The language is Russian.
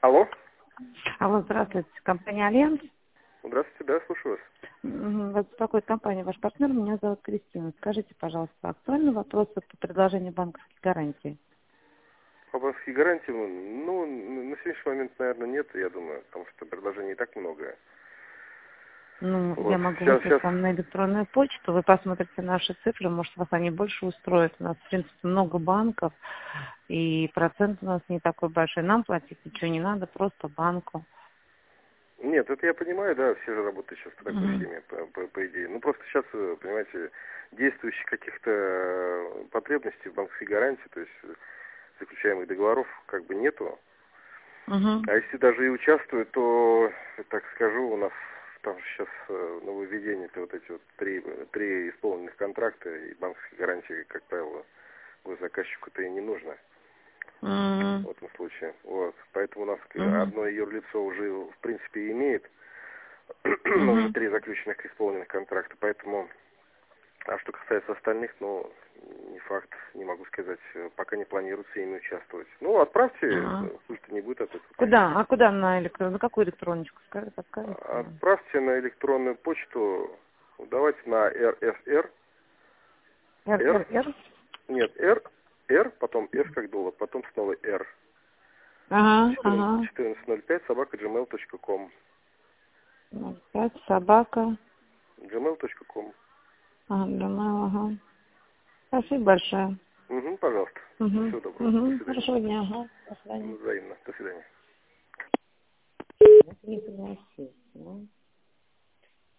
Алло. Алло, здравствуйте. Компания «Альянс». Здравствуйте, да, слушаю вас. Вас беспокоит компания «Ваш партнер». Меня зовут Кристина. Скажите, пожалуйста, актуальны вопросы по предложению банковских гарантий? По банковской гарантии, ну, на сегодняшний момент, наверное, нет, я думаю, потому что предложений и так много. Ну, Вот. я могу Сейчас. выслать вам на электронную почту, вы посмотрите наши цифры, может, вас они больше устроят. У нас, в принципе, много банков, и процент у нас не такой большой. Нам платить ничего не надо, просто банку. Нет, это я понимаю, да, все же работают сейчас по такой схеме, по идее. Ну, просто сейчас, понимаете, действующих каких-то потребностей в банковской гарантии, то есть заключаемых договоров, как бы нету. А если даже и участвуют, то, так скажу, у нас там сейчас нововведение, это вот эти вот три исполненных контракта и банковской гарантии, как правило, заказчику-то и не нужно в этом случае. Вот. Поэтому у нас одно юрлицо уже, в принципе, имеет уже 3 заключенных исполненных контракта. Поэтому, а что касается остальных, ну, не факт, не могу сказать, пока не планируется ими участвовать. Ну, отправьте, пусть не будет от этого. Куда? А куда на электронную? На какую электроночку? Подскажите. Отправьте на электронную почту, давайте на РСР. РРР? Нет, Р, потом С как доллар, потом снова Р. 1405 @gmail.com. 05 собака. gmail.com. Ага. Спасибо большое. Пожалуйста. Всего доброго. До свидания. Хорошего дня. До свидания. Взаимно. До свидания. Не согласись,